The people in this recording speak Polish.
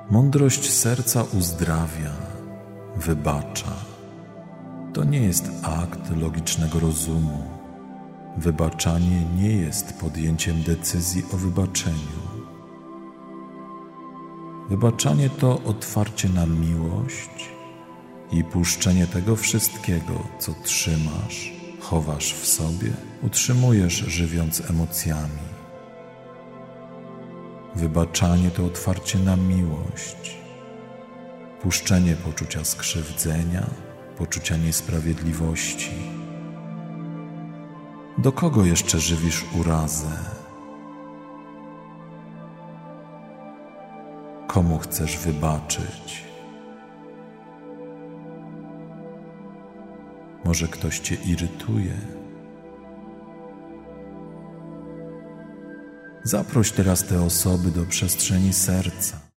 Mądrość serca uzdrawia, wybacza. To nie jest akt logicznego rozumu. Wybaczanie nie jest podjęciem decyzji o wybaczeniu. Wybaczanie to otwarcie na miłość i puszczenie tego wszystkiego, co trzymasz, chowasz w sobie, utrzymujesz, żywiąc emocjami. Wybaczanie to otwarcie na miłość, puszczenie poczucia skrzywdzenia, poczucia niesprawiedliwości. Do kogo jeszcze żywisz urazę? Komu chcesz wybaczyć? Może ktoś cię irytuje? Zaproś teraz te osoby do przestrzeni serca.